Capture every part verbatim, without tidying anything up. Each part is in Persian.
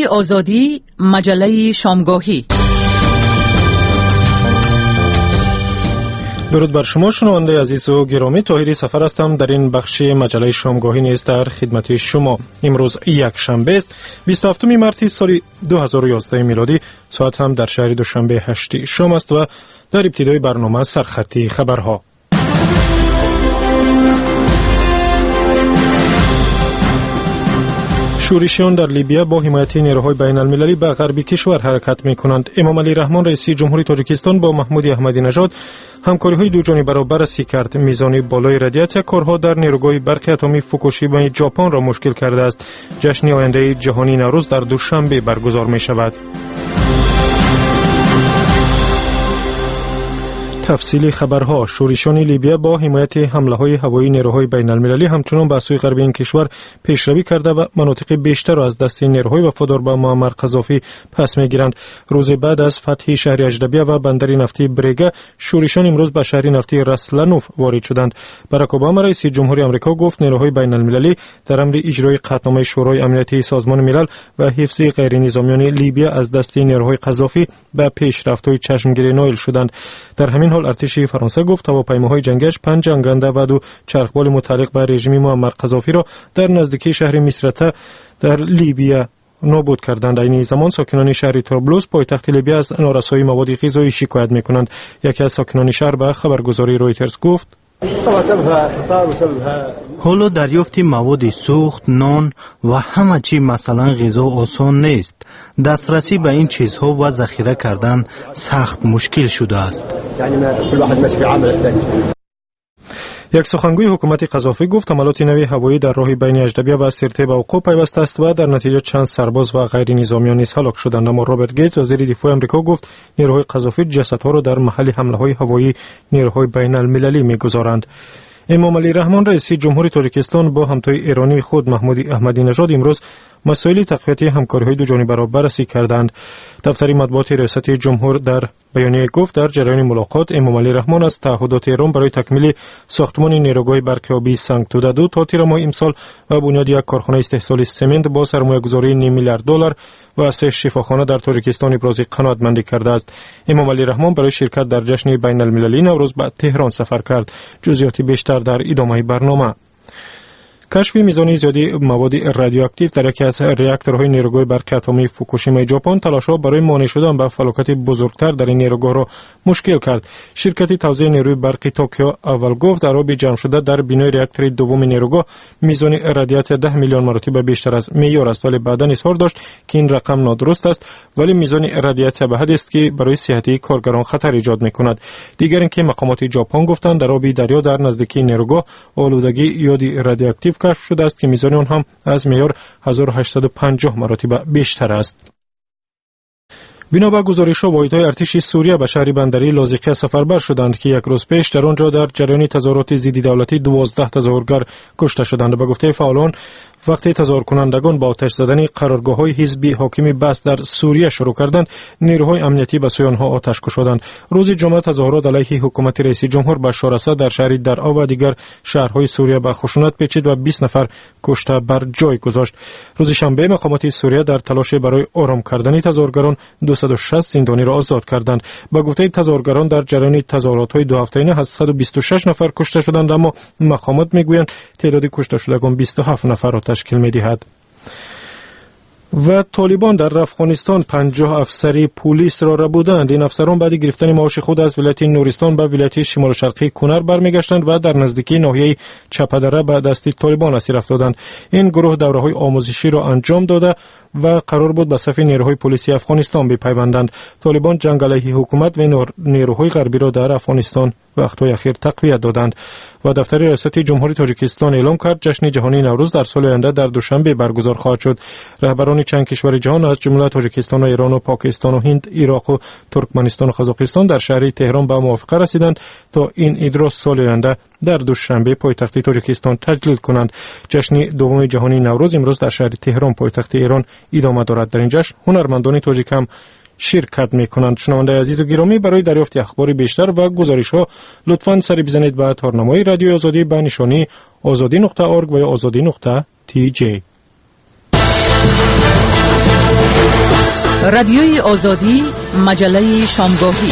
رادیوی آزادی، مجله شامگاهی. درود بر شما شنونده عزیز و گرامی، طاهری سفر هستم. در این بخش مجله شامگاهی نیز در خدمت شما. امروز یک شنبه است، بیست و هفتم مارس سال دو هزار و یازده میلادی. ساعت هم در شهر دوشنبه هشت شام است و در ابتدای برنامه سرخطی خبرها. شورشیان در لیبیا با حمایت نیروهای بین المللی به غرب کشور حرکت می کنند. امام علی رحمان رئیس جمهوری تاجیکستان با محمود احمدی نژاد همکاری های دو جانبه را بررسی کرد. میزان بالای رادیاسیون کارها در نیروگاه برق اتمی فوکوشیما ژاپن را مشکل کرده است. جشن آینده جهانی نوروز در دوشنبه برگزار می شود. تفصیل خبرها. شورشیان لیبیا با حمایت حمله‌های هوایی نیروهای بین المللی همچنان به سوی غربی این کشور پیشروی کرده و مناطق بیشتر را از دست نیروهای وفادار به معمر قذافی پس می‌گیرند. روز بعد از فتح شهر اجدبیه و بندر نفتی بریگا، شورشیان امروز به شهر نفتی راسلانوف وارد شدند. باراک اوباما رئیس جمهوری آمریکا گفت نیروهای بین المللی در امر اجرای قطعنامه شورای امنیتی سازمان ملل و حفظ غیرنظامیان لیبیا از دست نیروهای قذافی به پیشرفت‌های چشمگیر نائل شدند. در همین حال ارتش فرانسه گفت هواپیماهای جنگیش پنج جنگنده و دو چرخبال متعلق به رژیم معمر قذافی را در نزدیکی شهر میسرته در لیبیا نابود کردند. این زمان ساکنان شهر طرابلس پایتخت لیبیا از نارسایی مواد غذایی شکایت می‌کنند. یکی از ساکنان شهر به خبرگزاری رویترز گفت: حالا دریافت مواد سوخت، نان و همه چی مثلا غذا آسان نیست. دسترسی به این چیزها و ذخیره کردن سخت مشکل شده است. یک سخنگوی حکومت قذافی گفت حملات نوی هوایی در راه بین اجدبیه و سرته به وقوع پیوسته است و در نتیجه چند سرباز و غیر نظامیان نیز هلاک شدند. اما رابرت گیتس وزیر دفاع آمریکا گفت نیروهای قذافی جسدها را در محل حمله‌های هوایی نیروهای بین المللی می‌گذارند. امام علی رحمان رئیس جمهوری تاجیکستان با همتای ایرانی خود محمود احمدی نژاد امروز مسائل تقویت همکاری‌های دو جانبه را بررسی کردند. دفتر مطبوعات ریاست جمهور در بیانیه گفت در جریان ملاقات امام علی رحمان از تعهدات ایران برای تکمیل ساختمان نیروگاه برق آبی سنگ توده دو تا تیر ماه امسال و بنیاد یک کارخانه استحصال سمنت با سرمایه‌گذاری نیم میلیارد دلار و سه شفاخانه در تاجیکستان ابراز قناعتمندی کرده است. امام علی رحمان برای شرکت در جشن بین المللی نوروز به تهران سفر کرد. جزئیات بیشتر در ادامه برنامه. کشف میزان زیادی مواد رادیواکتیو در یکی از راکتورهای نیروگاه برق اتمی فوکوشیما ژاپن تلاش‌ها برای مانع شدن به فلاکت بزرگتر در این نیروگاه را مشکل کرد. شرکت توزیع نیروی برقی توکیو اول گفت در آب جمع شده در بینای راکتور دوم نیروگاه میزان رادیاسیون ده میلیون مرتبه بیشتر از معیار است، ولی بعداً اظهار داشت که این رقم نادرست است، ولی میزان رادیاسیون به حدی است که برای صحت کارگران خطر ایجاد می‌کند. دیگر اینکه مقامات ژاپن گفتند در آب دریا در نزدیکی نیروگاه آلودگی یودی رادیواکتیو کشف شده است که میزان آن هم از معیار هزار و هشتصد و پنجاه مرتبه بیشتر است. بنا به گزارش‌ها واحدهای ارتش سوریه به شهر بندری لاذقیه سفربر شدند که یک روز پیش در آنجا در جریان تظاهرات ضد دولتی دوازده تظاهرگر کشته شدند. به گفته فعالان وقتی تظاهر کنندگان با آتش زدن قرارگاه‌های حزبی حاکم بس در سوریه شروع کردند، نیروهای امنیتی به سوی آنها آتش کشیدند. روز جمعه تظاهرات علیه حکومت رئیس جمهور بشار اسد در شهر درعا و دیگر شهرهای سوریه به خشونت پیچید و بیست نفر کشته بر جای گذاشت. روز شنبه مقامات سوریه در تلاش برای آرام کردن تظاهرگران دویست و شصت زندانی را آزاد کردند. با گفته تظاهرگران در جریان تظاهرات‌های دو هفته‌ای صد و بیست و شش نفر کشته شدند، اما مقامات میگویند تعداد کشته شدگان بیست و هفت نفر را تشکیل می‌دهد. و طالبان در افغانستان پنجاه افسری پلیس را ربودند. این افسران بعد گرفتن معاش خود از ولایت نورستان به ولایت شمال شرقی کنر برمیگشتند و در نزدیکی ناحیه چپدره به دست طالبان اسیر افتادند. این گروه دوره‌های آموزشی را انجام داده و قرار بود به صف نیروهای پلیسی افغانستان بپیوندند. طالبان جنگ علیه حکومت و نیروهای غربی را در افغانستان وقت‌های اخیر تقویت دادند. و دفتر ریاست جمهوری تاجیکستان اعلام کرد جشن جهانی نوروز در سال آینده در دوشنبه برگزار خواهد شد. رهبران چند کشور جهان از جمله تاجیکستان و ایران و پاکستان و هند، عراق و ترکمنستان و قزاقستان در شهر تهران به موافقه رسیدند تا این عید را سال آینده در دوشنبه پایتخت تاجیکستان تجلیل کنند. جشن دوم جهانی نوروز امروز در شهر تهران پایتخت ایران ادامه دارد. در این جشن هنرمندان تاجیک هم شرکت میکنند. شنونده عزیز و گرامی، برای دریافت اخبار بیشتر و گزارش ها لطفاً سری بزنید به تارنمای رادیو آزادی به نشانی آزادی نقطه اورگ و یا آزادی نقطه تی جی. رادیوی آزادی، مجله شامگاهی.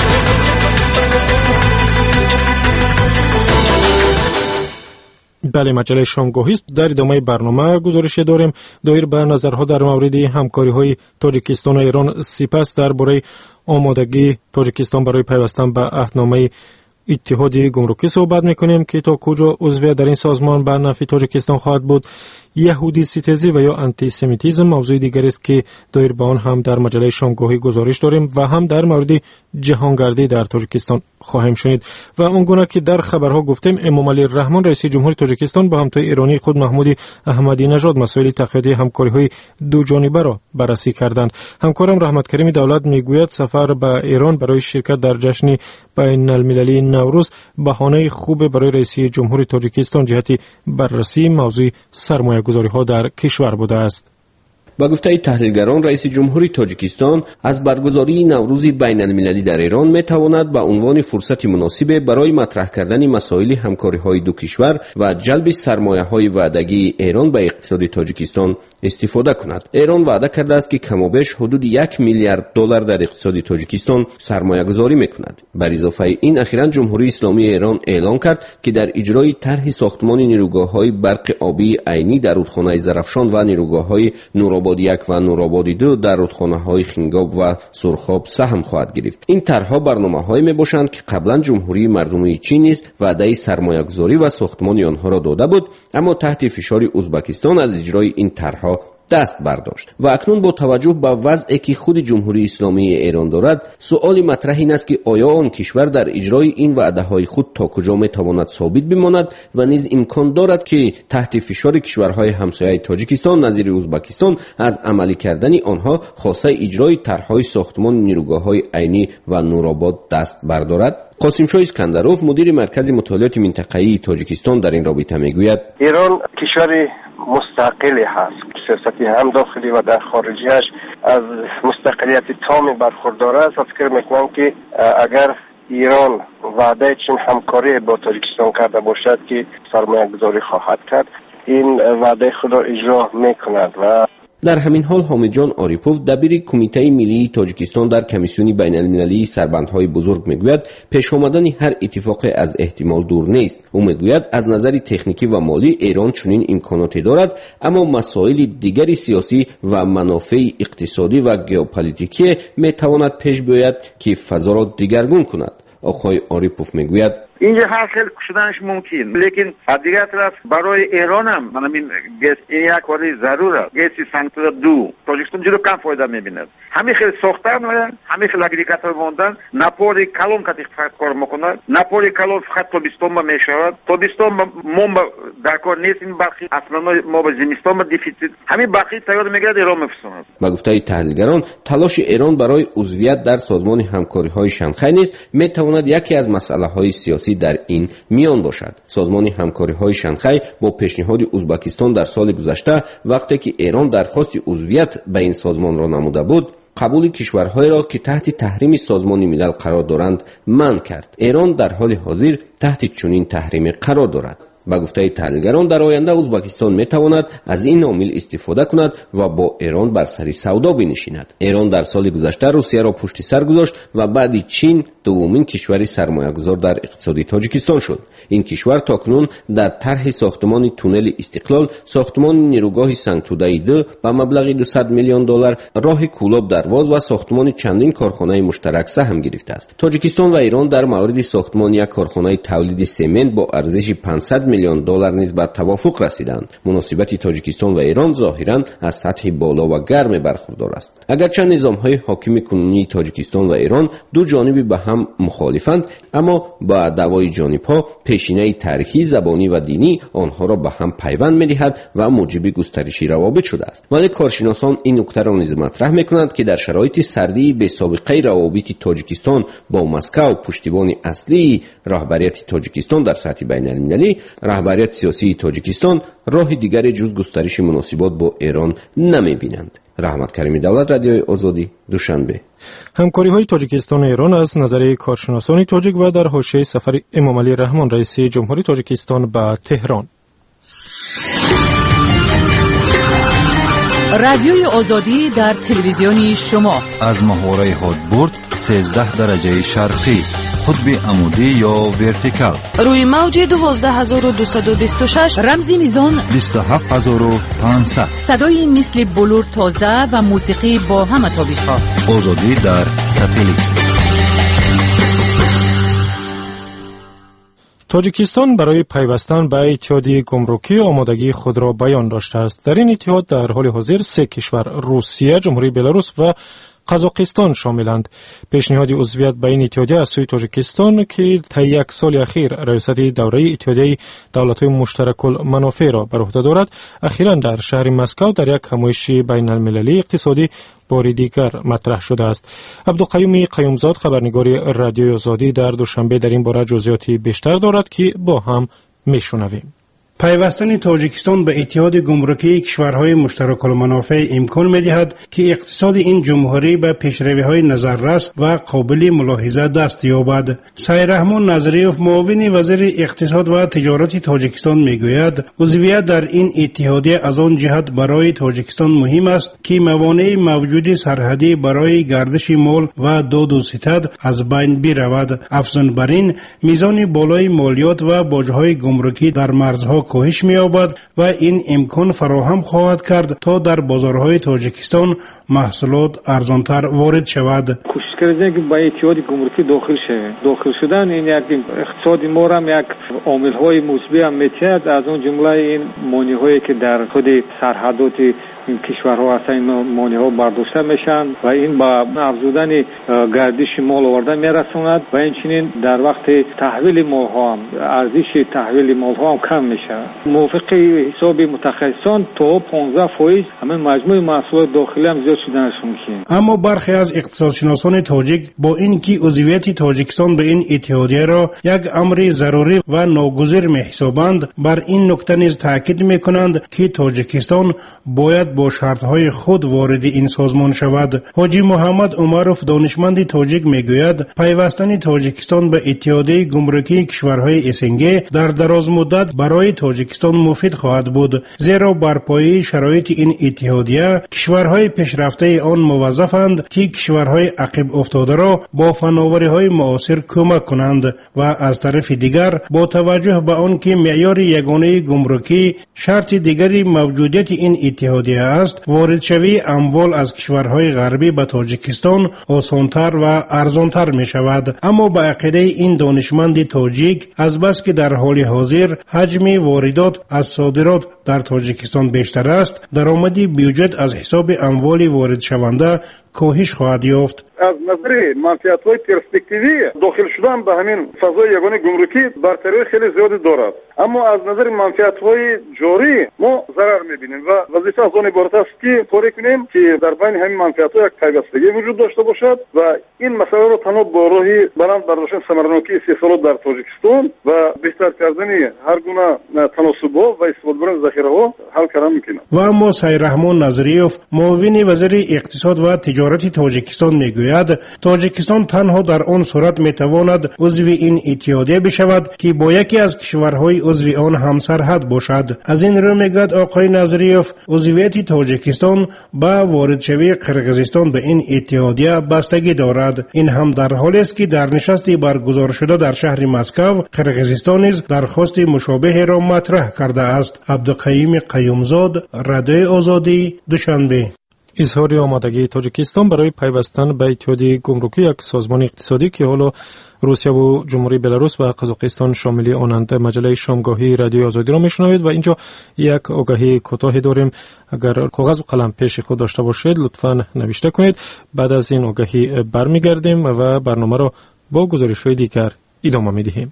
بله، مجله شامگاهی است. در ادامه برنامه گزارش داریم دایر به نظرها در مورد همکاری‌های تاجیکستان و ایران. سپس درباره آمادگی تاجیکستان برای پیوستن به عهدنامه اتحادیه گمرکی صحبت میکنیم که تا کجا عضویت در این سازمان به نفع تاجیکستان خواهد بود. یهودی ستیزی و یا آنتی سمیتیسم موضوع دیگری است که دایر به آن هم در مجله شامگاهی گزارش داریم و هم در مورد جهانگردی در تاجیکستان خواهیم شنید. و اونگونه که در خبرها گفتیم، امامعلی رحمان رئیس جمهوری تاجیکستان با همتای ایرانی خود محمود احمدی نژاد مسائل تقویت همکاری‌های دو جانبه را بررسی کردند. همکارم رحمت کریمی دولت میگوید سفر به ایران برای شرکت در جشن بین المللی نوروز بهانه خوب برای رئیس جمهوری تاجیکستان جهت بررسی موضوع سرمایه‌گذاری‌ها در کشور بوده است. با گفته تحلیلگران، رئیس جمهوری تاجیکستان از برگزاری نوروز بین المللی در ایران می تواند به عنوان فرصت مناسب برای مطرح کردن مسائل همکاری‌های دو کشور و جلب سرمایه‌های وعدگی ایران به اقتصاد تاجیکستان استفاده کند. ایران وعده کرده است که کمابیش حدود یک میلیارد دلار در اقتصاد تاجیکستان سرمایه‌گذاری می‌کند. بر اضافه این، اخیراً جمهوری اسلامی ایران اعلام کرد که در اجرای طرح ساختمان نیروگاه‌های برق آبی عینی در رودخانه زرافشان و نیروگاه‌های نورآباد یک و نورآباد دو در رودخانه‌های خنگاب و سرخاب سهم خواهد گرفت. این طرح‌ها برنامه‌هایی میباشند که قبلا جمهوری مردمی چین نیز وعده سرمایه‌گذاری و ساختمان آنها را داده بود، اما تحت فشار ازبکستان از اجرای این طرح‌ها دست برداشت. و اکنون با توجه به وضعی که خود جمهوری اسلامی ایران دارد، سؤال مطرح این است که آیا آن کشور در اجرای این وعده‌های خود تا کجا میتواند ثابت بماند و نیز امکان دارد که تحت فشار کشورهای همسایه تاجیکستان نظیر ازبکستان از عملی کردن آنها خاصه اجرای طرح‌های ساختمان نیروگاه‌های عینی و نورآباد دست بردارد. قاسم شاه اسکندروف، مدیر مرکز مطالعات منطقه‌ای تاجیکستان، در این رابطه میگوید ایران کشور مستقلی هست، سیاستی هم داخلی و در خارجیش از مستقلیت تامی برخوردار است. فکر میکنم که اگر ایران وعده چین همکاری با تاجیکستان کرده باشد که سرمایه گذاری خواهد کرد، این وعده خود را اجرا میکند. و در همین حال حامد جان آریپوف، دبیر کمیته ملی تاجیکستان در کمیسیون بین المللی سربندهای بزرگ میگوید پیش آمدن هر اتفاق از احتمال دور نیست. او میگوید از نظر تکنیکی و مالی ایران چنین امکاناتی دارد، اما مسائل دیگری سیاسی و منافع اقتصادی و ژئوپلیتیکی میتواند پیش بیاید که فضا را دیگرگون کند. آقای آریپوف میگوید اینجا هر خیلی کشیدنش ممکن، لیکن از دیگر طرف برای ایران هم من این گس یک ولی ضرور است. گسی سانتر دو تاجیکستان جلو کم فایده میبیند. همین خیلی ساختن و همین خیلی اگریگاتور موندن. ناپولی کلون کتی فقط کار میکنه. ناپولی کلون فقط تابستان ما میشود. تابستان ما در کار نیست. این باقی اصلا ما به زمستان ما دیفیسیت. همین باقی تیار میگرد ایران میفسوند. با گفته تحلیلگران، تلاش ایران برای عضویت در سازمان همکاری‌های شانگهای نیز میتواند یکی از مسائل‌های سیاسی در این میان باشد. سازمان همکاری‌های شانگهای با پیشنهاد ازبکستان در سال گذشته وقتی که ایران درخواست عضویت به این سازمان را نموده بود، قبول کشورهای را که تحت تحریم سازمان ملل قرار دارند منع کرد. ایران در حال حاضر تحت چنین تحریم قرار دارد. با گفته تحلیلگران، در آینده ازبکستان میتواند از این عامل استفاده کند و با ایران بر سر سودا بنشیند. ایران در سال گذشته روسیه را پشت سر گذاشت و بعد چین دومین کشور سرمایه‌گذار در اقتصاد تاجیکستان شد. این کشور تاکنون در طرح ساختمان تونل استقلال، ساختمان نیروگاه سنگتوده دو با مبلغ دویست میلیون دلار، راه کولاب درواز و ساختمان چندین کارخانه مشترک سهم گرفته است. تاجیکستان و ایران در مورد ساختمان یک کارخانه تولید سمنت با ارزش پانصد میلیون دلار نیز به توافق رسیدند. مناسبت تاجیکستان و ایران ظاهراً از سطح بالا و گرم برخوردار است. اگرچه نظام‌های حاکم کنونی تاجیکستان و ایران دو جانبی به هم مخالفند، اما با دعوای جانب‌ها پیشینه تاریخی، زبانی و دینی آنها را به هم پیوند می‌دهد و موجب گسترش روابط شده است. ولی کارشناسان این نکته را نیز مطرح می‌کنند که در شرایط سردی به سابقه روابط تاجیکستان با مسکو پشتیبان اصلی رهبریت تاجیکستان در سطح بین‌المللی، رهبریت سیاسی تاجیکستان راه دیگری جز گسترش مناسبات با ایران نمی‌بینند. رحمت کریمی دولت، رادیوی آزادی، دوشنبه. همکاری‌های تاجیکستان و ایران از نظر کارشناسان تاجیک و در حاشیه سفر امامعلی رحمان رئیس جمهوری تاجیکستان به تهران. رادیوی آزادی در تلویزیونی شما از محوره هادبورد سیزده درجه شرقی، قطب عمودی یا ورتیکال، روی موج دوازده هزار و دویست و بیست و شش، رمزی میزان بیست و هفت هزار و پانصد، صدای مثل بلور تازه و موسیقی با همه تابش ها. آزادی در ساتلیت. تاجیکستان برای پیوستن به اتحادیه گمرکی آمادگی خود را بیان داشته است. در این اتحاد در حال حاضر سه کشور روسیه، جمهوری بلاروس و قزاقستان شاملند. پیشنهاد عضویت به این اتحادیه از سوی تاجیکستان که طی یک سال اخیر رئاست دوره اتحادیه دولت‌های مشترک المنافع را بر عهده دارد، اخیراً در شهر مسکو در یک همایش بین المللی اقتصادی بار دیگر مطرح شده است. عبدالقیوم قیومزاد، خبرنگار رادیوی آزادی، در دوشنبه در این باره جزئیاتی بیشتر دارد که با هم میشنویم. پیوستن تاجیکستان به اتحاد گمرکی کشورهای مشترک المنافع امکان می‌دهد که اقتصاد این جمهوری به پیشروی‌های نظررس و قابل ملاحظه دست یابد. سعیرحمان نظریوف، معاون وزیر اقتصاد و تجارت تاجیکستان، میگوید عضویت در این اتحادیه از آن جهت برای تاجیکستان مهم است که موانع موجود سرحدی برای گردش مال و داد و ستد از بین برود. افزون بر این، میزان بالای مالیات و باج‌های گمرکی در مرزها کاهش می‌یابد و این امکان فراهم خواهد کرد تا در بازارهای تاجیکستان محصولات ارزانتر وارد شود. کوشش کردیم که با اتحاد گمرکی داخل شویم. داخل شدن این یک اقتصادی ما را یک عامل‌های مثبت می‌تواند، از اون جمله این مانع‌هایی که در خود سرحدات این کشورها هستند، این مانع‌ها برداشته میشن و این با افزودن گردش مال آوردن میرساند و همچنین در وقت تحویل مال ها هم ارزش تحویل مال ها هم کم میشه. موافق حساب متخصصان تا پانزده فیصد همه مجموع محصولات داخلی هم زیاد شدنش ممکن. اما برخی از اقتصادشناسان تاجیک با اینکه عضویت تاجیکستان به این اتحادیه را یک امر ضروری و ناگزیر می‌حسابند، بر این نکته نیز تاکید می‌کنند که تاجیکستان باید با شرطهای خود وارد این سازمان شود. حاجی محمد عمروف، دانشمند تاجیک، میگوید پیوستن تاجیکستان به اتحادیه گمرکی کشورهای اسنگی در دراز مدت برای تاجیکستان مفید خواهد بود، زیرا بر پایه شرایط این اتحادیه کشورهای پیشرفته آن موظفند که کشورهای عقب افتاده را با فناوری‌های معاصر کمک کنند و از طرف دیگر با توجه به آن که معیار یگانه گمرکی شرط دیگری موجودیت این اتحادیه است، وارد شوی اموال از کشورهای غربی به تاجیکستان آسانتر و ارزانتر می شود. اما به عقیده این دانشمند تاجیک، از بس که در حال حاضر حجم واردات از صادرات در تاجیکستان بیشتر است، درآمد بیوجد از حساب اموال وارد شونده کاهش خواهد یافت. از نظر منفعت‌های پرسپکتیوی داخل شدن به همین فضای یگانه گمرکی برتری خیلی زیادی دارد، اما از نظر منفعت‌های جاری ما ضرر می‌بینیم و وظیفه از آن عبارت است که کاری کنیم که در بین همین منفعت‌ها یک پیوستگی وجود داشته باشد و این مسئله را تنها با راهی بلند برداشتن ثمرناکی استحصالات در تاجیکستان و بهتر کردن هر گونه تناسب‌ها و استفاده بردن ذخیره‌ها حل کردن می‌کنیم. و اما سعیرحمان نظریوف، معاون وزیر اقتصاد و تجارت تاجیکستان، میگوید تاجیکستان تنها در آن صورت میتواند عضو این اتحادیه بشود که با یکی از کشورهای عضو آن همسرحد باشد. از این رو میگوید آقای نظریوف عضویت تاجیکستان با وارد شوی قرقیزستان به این اتحادیه بستگی دارد. این هم در حالی است که در نشستی برگزار شده در شهر مسکو، قرقیزستان نیز درخواست مشابه را مطرح کرده است. عبدالقیوم قیومزاد، رادیوی آزادی، دوشنبه. اظهار آمادگی تاجیکستان برای پیوستن به اتحادیه گمرکی، یک سازمان اقتصادی که حالا روسیه و جمهوری بلاروس و قزاقستان شاملی آنند. مجله شامگاهی رادیو آزادی را میشنوید و اینجا یک آگهی کوتاهی داریم. اگر کاغذ و قلم پیش خود داشته باشید لطفاً نوشته کنید. بعد از این آگهی برمیگردیم و برنامه را با گزارش‌های دیگر ادامه میدهیم.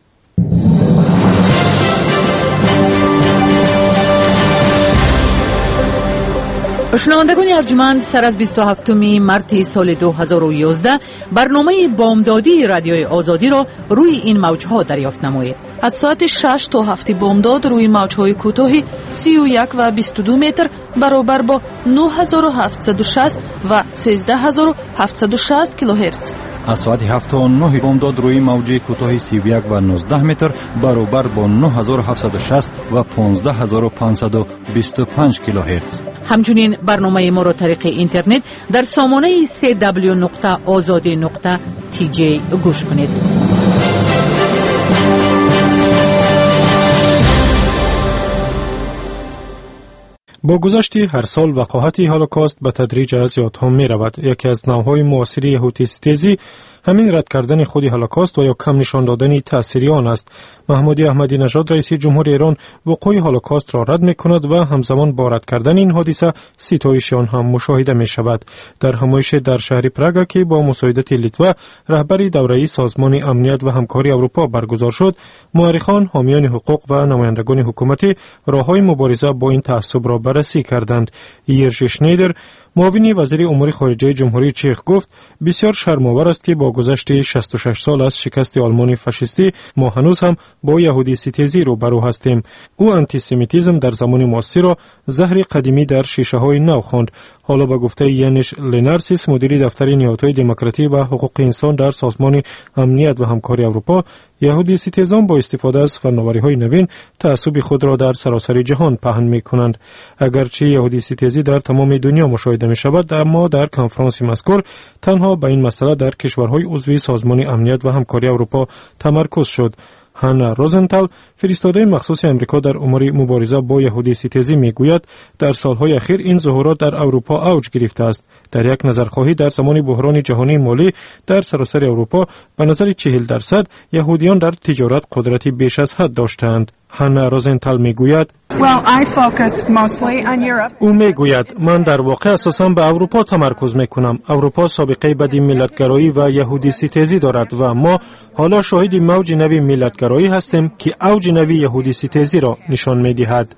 شنوندگان ارجمند، سر از بیست و هفتم مارس سال دو هزار و یازده برنامه بامدادی رادیوی آزادی را روی این موجها دریافت نمایید. از ساعت شش تا هفت بامداد روی موجهای کوتاهی سی و یک و بیست و دو متر برابر با نه هزار و هفتصد و شصت و سیزده هزار و هفتصد و شصت کیلوهرتز. از ساعت هفت و نه بامداد روی موج کوتاه سی و یک و نوزده متر برابر با نه هزار و هفتصد و شصت و پانزده هزار و پانصد و بیست و پنج کیلوهرتز. همچنین برنامه ما را طریق اینترنت در سامانه سی دبلیو نقطه آزادی نقطه تی جی گوش کنید. با گذشت هر سال وقاحت هولوکاست به تدریج از یادها می رود. یکی از نوعهای معاصر یهودی ستیزی همین رد کردن خود هولوکاست و یا کم نشان دادن تأثیر آن است. محمودی احمدی نژاد رئیس جمهور ایران وقوع هولوکاست را رد می کند و همزمان با رد کردن این حادثه ستایش آن هم مشاهده می شود. در همایش در شهر پراگ که با مساعدت لیتوا رهبری دوره‌ای سازمان امنیت و همکاری اروپا برگزار شد، مورخان، حامیان حقوق و نمایندگان حکومتی راههای مبارزه با این تعصب را بررسی کردند. یرژی شنیدر، معاون وزیر امور خارجه جمهوری چک، گفت بسیار شرم‌آور است که با گذشت شصت و شش سال از شکست آلمان فاشیستی ما هنوز هم با یهودی ستیزی روبرو هستیم. او آنتیسمیتیسم در زمان معاصر را زهر قدیمی در شیشه‌های نو خواند. حالا به گفته یانش لنارسیس، مدیر دفتر نهادهای دموکراسی و حقوق انسان در سازمان امنیت و همکاری اروپا، یهودی ستیزان با استفاده از فناوری‌های نوین تعصب خود را در سراسر جهان پهن می‌کنند. اگرچه یهودی ستیزی در تمام دنیا مشاهده می‌شود، اما در کنفرانس مذکور تنها به این مسئله در کشورهای عضو سازمان امنیت و همکاری اروپا تمرکز شد. هانا روزنتال، فرستاده مخصوص امریکا در امور مبارزه با یهودی ستیزی، میگوید در سالهای اخیر این ظهورات در اروپا اوج گرفته است. در یک نظرخواهی در زمان بحران جهانی مالی در سراسر اروپا به نظر چهل درصد یهودیان در تجارت قدرتی بیش از حد داشتند. هانا روزنتال میگوید او میگوید من در واقع اساساً به اروپا تمرکز میکنم. اروپا سابقه بدی ملتگرایی و یهودی ستیزی دارد و ما حالا شاهد موج نوی ملتگرایی هستیم که اوج نوی یهودی ستیزی را نشان میدهد.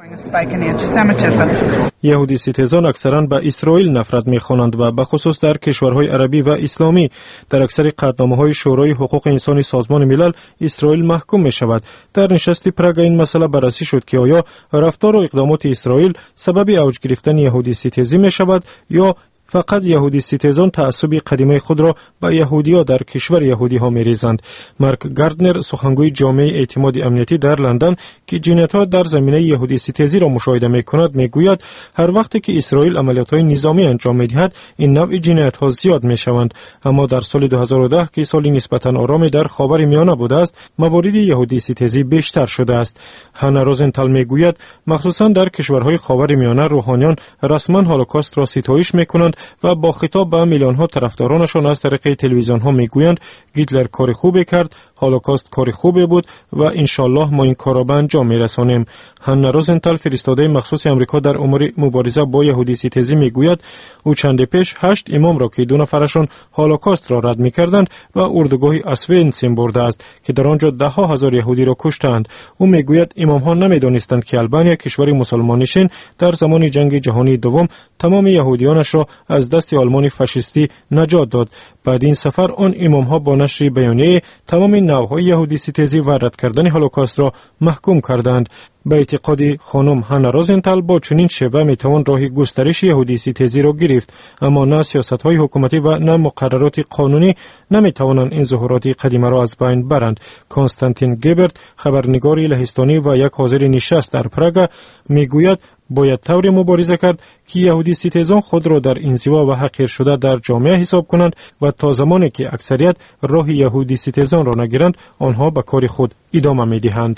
یهودی ستیزان اکثرا به اسرائیل نفرت می‌خوانند و به خصوص در کشورهای عربی و اسلامی. در اکثر قطعنامه‌های شورای حقوق انسانی سازمان ملل اسرائیل محکوم می‌شود. در نشست پراگ این مسئله بررسی شد که آیا رفتار و اقدامات اسرائیل سبب اوج گرفتن یهودی ستیزی می‌شود یا فقط یهودی ستیزان تعصب قدیمی خود را به یهودی‌ها در کشور یهودی‌ها می‌ریزند. مارک گاردنر، سخنگوی جامعه اعتماد امنیتی در لندن که جنایت‌ها در زمینه یهودی ستیزی را مشاهده می‌کند، می‌گوید هر وقتی که اسرائیل عملیات‌های نظامی انجام می‌دهد این نوع جنایت‌ها زیاد می‌شوند. اما در سال دو هزار و ده که سالی نسبتاً آرامی در خاورمیانه بوده است، موارد یهودی ستیزی بیشتر شده است. هانا روزنتال می‌گوید مخصوصاً در کشورهای خاورمیانه روحانیان رسما هولوکاست را ستایش می‌کنند و با خطاب به میلیون‌ها طرفدارانشان از طریق تلویزیون‌ها میگویند گیتلر کار خوبی کرد، هولوکاست کار خوبی بود و انشالله ما این کار را به انجام میرسانیم. هانا روزنتال، فرستاده مخصوص امریکا در امور مبارزه با یهودی ستیزی، میگوید او چند پیش هشت امام را که دو نفرشان هولوکاست را رد میکردند و اردوگاه اسوینسیم برده است که در آنجا ده ها هزار یهودی را کشتند. او میگوید امام‌ها نمیدانستند که آلبانیا، کشور مسلمان نشین، در زمان جنگ جهانی دوم تمام یهودیانش را از دست آلمان فاشیستی نجات داد. بعد این سفر آن امام‌ها با نشر بیانیه تمام نوع‌های یهودی ستیزی و رد کردن هولوکاست را محکوم کردند. به اعتقاد خانم هانا روزنتال با چنین شیوه میتوان راه گسترش یهودی ستیزی را گرفت، اما نه سیاست‌های حکومتی و نه مقررات قانونی نمیتوانند این ظهورات قدیمی را از بین برند. کنستانتین گبرت، خبرنگار لهستانی و یک حاضر نشست در پراگ، میگوید باید طوری مبارزه کرد که یهودی ستیزان خود را در انزوا و حقیر شده در جامعه حساب کنند و تا زمانی که اکثریت راه یهودی ستیزان را نگیرند آنها به کار خود ادامه میدهند.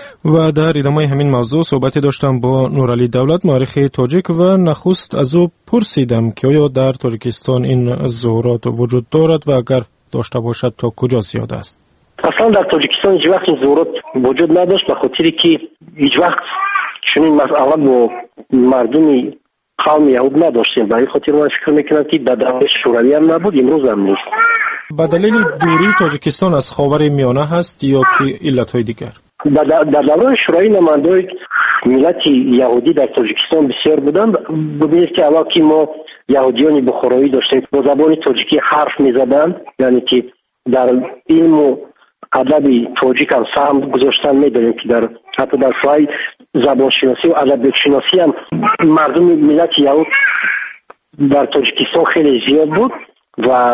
و در ادامه همین موضوع صحبتی داشتم با نورعلی دولت، مورخ تاجیک، و نخست از او پرسیدم که آیا در تاجیکستان این ظهورات وجود دارد و اگر داشته باشد تا کجا زیاد است؟ اصلا در تاجیکستان هیچ وقت این ظهورات وجود نداشت، به خاطری که هیچ وقت چنین مسئله با مردم قوم یهود نداشتیم. برای خاطر من فکر میکنم که در دوره شوروی هم نبود، امروز هم نیست. به دلیل دوری تاجیکستان از خاورمیانه هست یا که علت‌های دیگر؟ در دوران شوروی نمایندگان ملت یهودی در تاجیکستان بسیار بودند. ببینید که اول که ما یهودیان بخارایی داشتیم با زبان تاجیکی حرف میزدند، یعنی که در علم و ادب تاجیک هم سهم گذاشتن میداریم که در حتی در ساحه زبان شناسی و ادبیات شناسی هم مردم ملت یهود در تاجیکستان خیلی زیاد بود و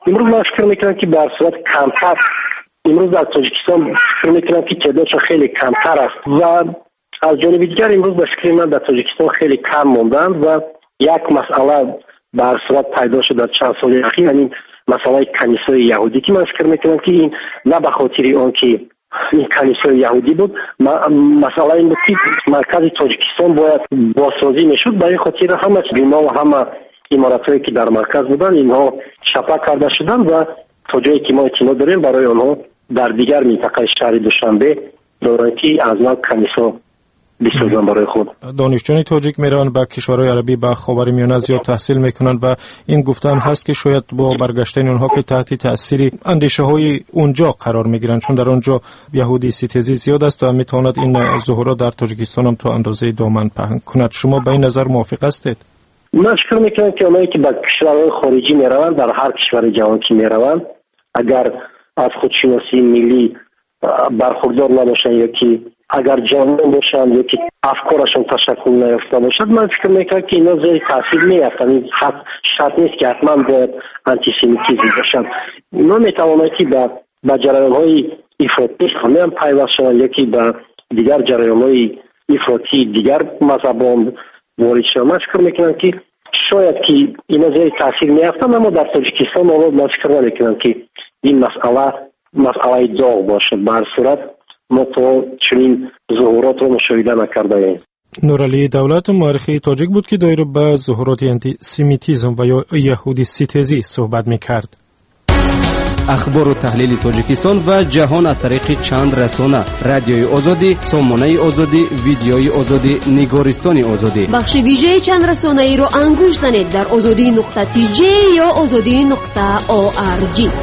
امروز من فکر میکنم که در صورت کمتر امروز در تاجیکستان فکر میکنم که تعدادش خیلی کمتر است و از جانب دیگر امروز به فکر من در تاجیکستان خیلی کم موندند و یک مسئله بر صورت پیدا شد در چند سال اخیر، یعنی مسئله کنیسه یهودی که من فکر میکنم که این نه به خاطر آن که این کنیسه یهودی بود، مسئله این بود که مرکز تاجیکستان باید بازسازی میشد، برای خاطر همه بیما و همه اماراتهایی که در مرکز بودن اینها چپا کرده شدن و تا جایی که ما اطلاع داریم برای آنها در دیگر منطقه شهر دوشنبه دارند که از نو کنیسه بسازن برای خود. دانشجویان تاجیک میرن به کشورهای عربی به خاورمیانه زیاد تحصیل میکنند و این گفتن هست که شاید با برگشتن اونها که تحت تاثیر اندیشه های اونجا قرار میگیرند، چون در اونجا یهودی ستیزی زیاد است و میتواند این ظهورات در تاجیکستان هم تا اندازه دامن پهن کند. شما به این نظر موافق هستید؟ من فکر میکنم که اونایی که به کشورهای خارجی میروند در هر کشور جهان که میروند اگر از خودشناسی ملی برخوردار نباشند یا که اگر جوان باشند یا که افکارشون تشکل نیافته باشد، من فکر میکنم که اینا زیر تاثیر نیفتند. این شرط نیست که حتما باید آنتیسمیتیسم باشند. اینا میتوانند که به به جریان‌های افراطی هم پیوست شوند یا که به دیگر جریان‌های افراطی دیگر مذهبان وارد شوند. من فکر میکنم که شاید که اینا زیر تاثیر نیفتند، اما در تاجیکستان من فکر نمیکنم که این مسئله مسئله داغ باشد. به هر صورت ما تو چنین ظهورات رو مشاهده نکرده ایم. نورعلی دولت مورخی تاجیک بود که دایر به ظهورات انتی سمیتیزم و یا یهودی ستیزی صحبت میکرد. اخبار و تحلیل تاجیکستان و جهان از طریق چند رسانه: رادیوی آزادی، سامانه آزادی، ویدیوی آزادی، نگارستان آزادی. بخش ویژه چند رسانه ای رو انگوش زنید در آزادی نقطه تی جی یا آزادی نقطه او آر جی.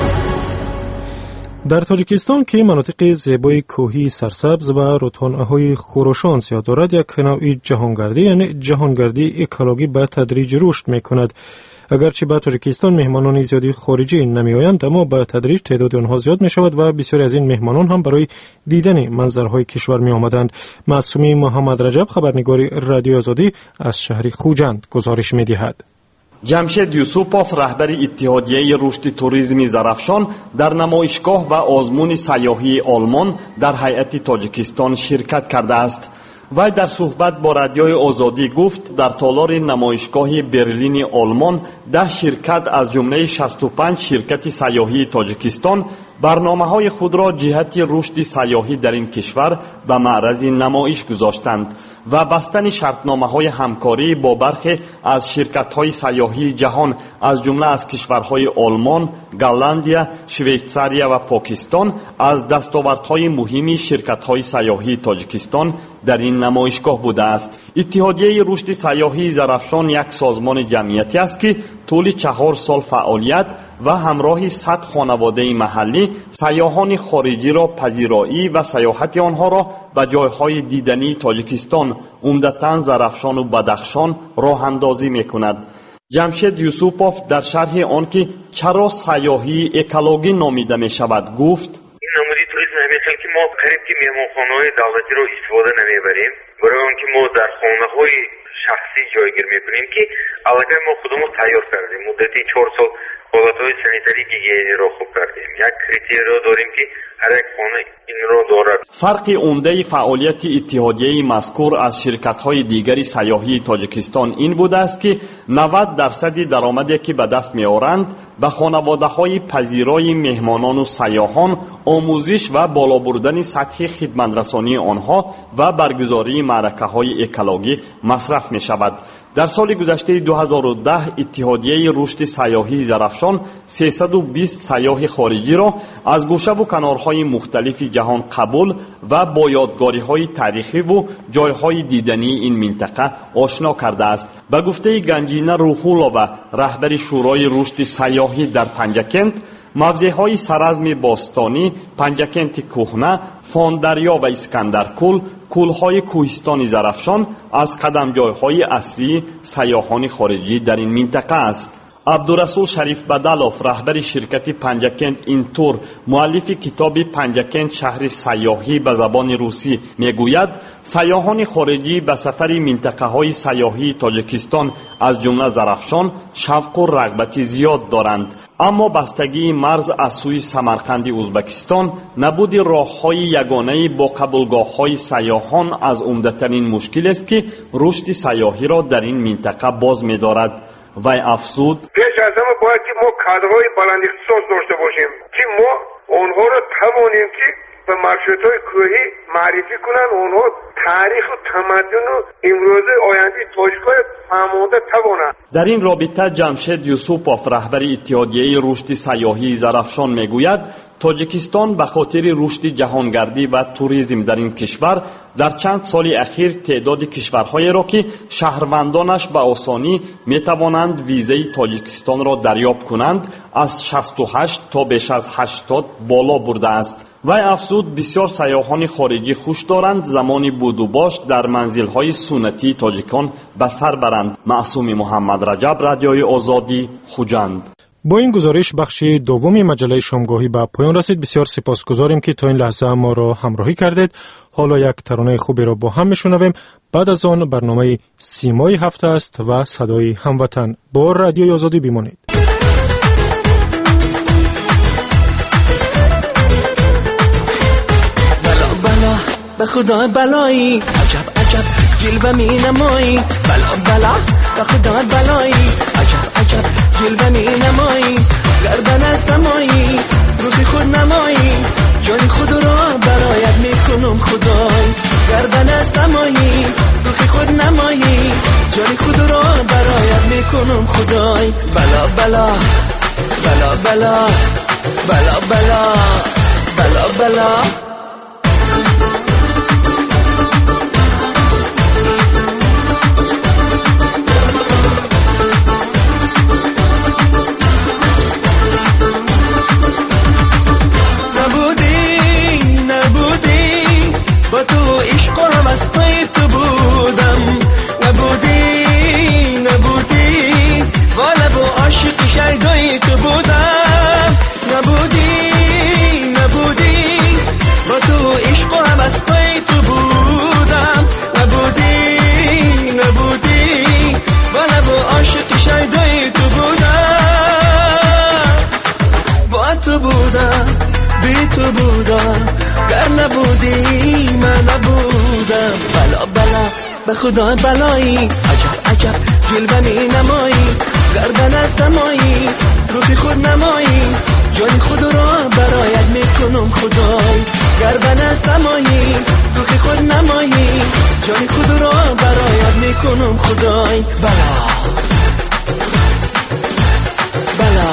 در تاجیکستان که مناطق زیبای کوهی سرسبز و رودخانه‌های خروشان زیاد دارد، یک نوع جهانگردی یعنی جهانگردی اکولوژی به تدریج رشد می‌کند. اگرچه به تاجیکستان مهمانان زیادی خارجی نمی‌آیند، اما به تدریج تعداد آنها زیاد می‌شود و بسیاری از این مهمانان هم برای دیدن منظرهای کشور می‌آمدند. معصومی محمد رجب، خبرنگار رادیو آزادی از شهر خوجند گزارش می‌دهد. جمشید یوسوپوف، رهبر اتحادیه رشد توریسم زرافشان، در نمایشگاه و آزمون سیاحی آلمان در هیئت تاجیکستان شرکت کرده است. وی در صحبت با رادیوی آزادی گفت در تالار نمایشگاه برلین آلمان ده شرکت از جمله شصت و پنج شرکت سیاحی تاجیکستان برنامه‌های خود را جهت رشد سیاحی در این کشور به معرض نمایش گذاشتند و بستن شرطنامه‌های همکاری با برخی از شرکت‌های سیاحی جهان از جمله از کشورهای آلمان، گالندیا، شویتزاریا و پاکستان از دستاوردهای مهمی شرکت‌های سیاحی تاجیکستان در این نمایشگاه بوده است. اتحادیه رشد سیاحی زرافشان یک سازمان جمعیتی است که طول چهار سال فعالیت و همراه صد خانواده محلی سیاحان خارجی را پذیرایی و سیاحت آنها را به جایهای دیدنی تاجیکستان، عمدتاً زرافشان و بدخشان، راه اندازی می‌کند. جمشید یوسوپوف در شرح آن که چرا سیاحی اکولوژی نامیده می‌شود گفت: این نمودی توریسم همیشه که ما قریب که مهمانخانه‌های دولتی رو استفاده نمیبریم، برای آنکه ما در خانه‌های شخصی جایگیر میکنیم که علاقه ما خودمون تیار کردیم. مدتی چهار سال حالتهای سانیتری گیگینی را خوب کردیم. یک کریتریو داریم که هر یک خانه این را دارد. فرق عمده فعالیت اتحادیه مذکور از شرکت‌های دیگری سیاحی تاجیکستان این بوده است که نود درصد درآمدی که به دست می‌آورند به خانواده‌های پذیرای مهمانان و سیاحان، آموزش و بالا بردن سطح خدمت‌رسانی آنها و برگزاری معرکه‌های اکولوژی مصرف می‌شود. در سال گذشته دو هزار و ده اتحادیه رشد سیاحی زرافشان سیصد و بیست سیاح خارجی را از گوشه و کنارهای مختلف جهان قبول و با یادگاری‌های تاریخی و جایهای دیدنی این منطقه آشنا کرده است. به گفته گنجینه روح‌الله، رهبر شورای رشد سیاحی در پنجکент، موضعهای سرزم باستانی، پنجکent کهنه، فاندریا و اسکندرکول، کولهای کوهستان زرافشان از قدمجایهای اصلی سیاحان خارجی در این منطقه است. عبدالرسول شریف بدلوف رهبر شرکت پنجکند اینطور مؤلف کتاب پنجکند شهر سیاحی به زبان روسی میگوید سیاحان خارجی به سفر منطقه های سیاحی تاجیکستان از جمله زرافشان شوق و رغبت زیاد دارند، اما بستگی مرز از سوی سمرقند ازبکستان نبود راه‌های یگانه با قبولگاه‌های سیاحان از عمده‌ترین مشکل است که رشد سیاحی را در این منطقه باز می‌دارد. وی افزود پیش از همه باید که ما کادرهای بلند اختصاص داشته باشیم که ما آنها را توانیم که به مرشدهای کوهی معرفی کنند، آنها تاریخ و تمدن و امروزه آینده تاجیک‌ها فهمانده توانند. در این رابطه جمشید یوسوپوف رهبر اتحادیه رشد سیاحی زرافشان میگوید تاجیکستان به خاطر رشد جهانگردی و توریسم در این کشور در چند سال اخیر تعداد کشورهایی را که شهروندانش به آسانی میتوانند ویزای تاجیکستان را دریافت کنند از شصت و هشت تا بیش از هشتاد بالا برده است. وی افزود بسیار سیاحان خارجی خوش دارند زمانی بود و باش در منزل‌های سنتی تاجیکان به سر برند. معصوم محمد رجب، رادیوی آزادی، خوجند. با این گزارش بخش دومی مجله شامگاهی به پایان رسید. بسیار سپاسگزاریم که تا این لحظه ما را همراهی کردید. حالا یک ترانه خوبی را با هم میشنویم. بعد از آن برنامه سیمای هفته است و صدای هموطن. با رادیوی آزادی بمانید. به خدا بلایی عجب عجب جلوه می نمایی، بلا بلا به خدا بلایی عجب عجب جلوه می نمایی، گردن از نمایی روحی خود نمایی، جان خود را برایت می کنم خدای، گردن از نمایی روحی خود نمایی، جان خود را برایت می کنم خدای، بلا بلا بلا بلا بلا بلا بلا بلا به خدا بلایی عجب عجب جلوه می نمایی، گردن از نمایی روحی خود نمایی، جان خود را برایت می کنم خدای، گردن از نمایی روحی خود نمایی، جان خود را برایت می کنم خدای، بلا بلا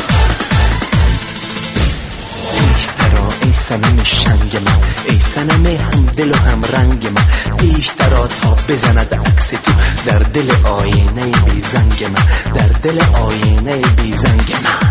ای صنم شنگ من، ای صنم هم دل و هم رنگ من، پیشتر تا بزند عکس تو در دل آینه بی زنگ من، در دل آینه بی زنگ من.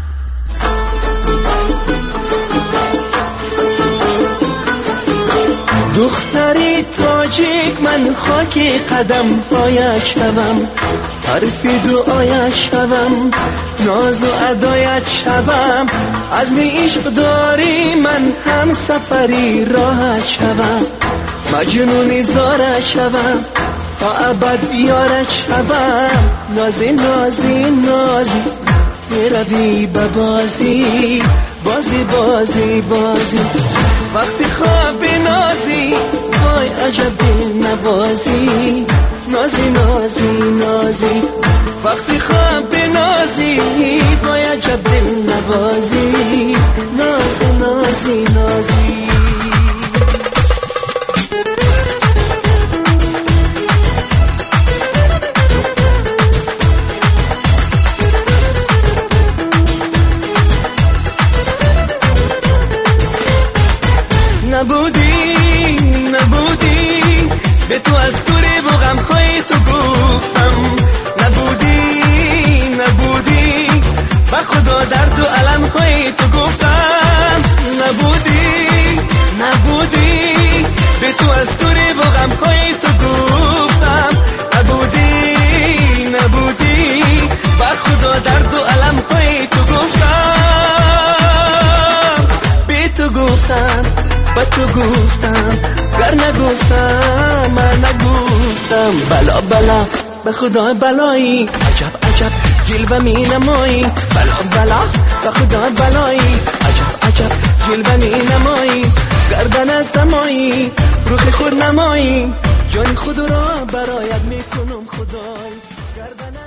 دختری تاجیک من خاکی قدم پایت شوم، حرفی دعایت شوم، ناز و ادایت شوم، عزم عشق داری من هم سفری راحت شوم، مجنونی زارت شوم تا ابد یارت شوم، نازی نازی نازی میروی به بازی بازی بازی بازی، وقتی خواب نازی وای عجب دل نوازی، نازی نازی نازی وقتی خواب نازی وای عجب دل نوازی، نازی نازی نازی نبودی نبودی به تو از دوری و غمهای تو گفتم، نبودی نبودی به خدا درد و علمهای تو گفتم، نبودی نبودی به تو از دوری و غمهای تو گفتم، نبودی نبودی به خدا درد میکنم بلا بلا به خدا بلایی عجب عجب جلوه می نمایی بلا بلا به خدا بلایی عجب عجب جلوه می نمایی گردن از دمایی روح خود نمایی جان خود را برایت میکنم خدای گردن